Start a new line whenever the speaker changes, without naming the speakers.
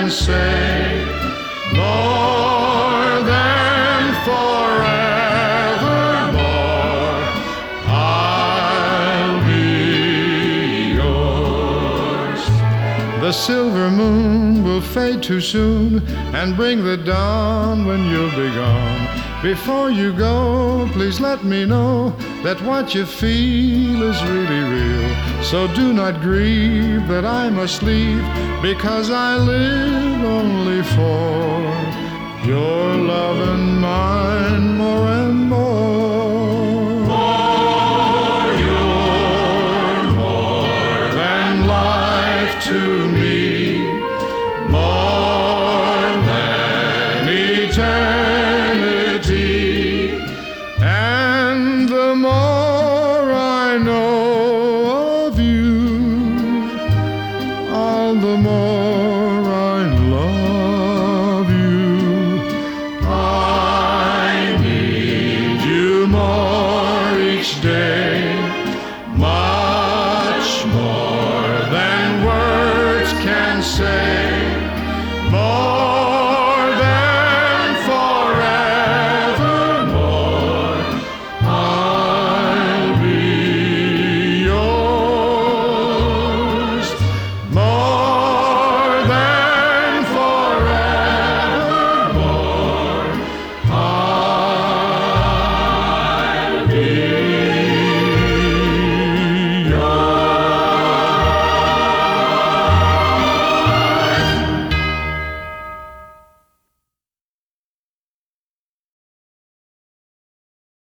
can say, more than forevermore, I'll be yours. The silver moon will fade too soon and bring the dawn when you'll be gone. Before you go, please let me know that what you feel is really real. So do not grieve that I must leave, because I live only for your love and mine more and more.
For you're more
than life to me, more than eternity. And the more I know of you, all the more I love you. I need you more each day, much more than words can say, more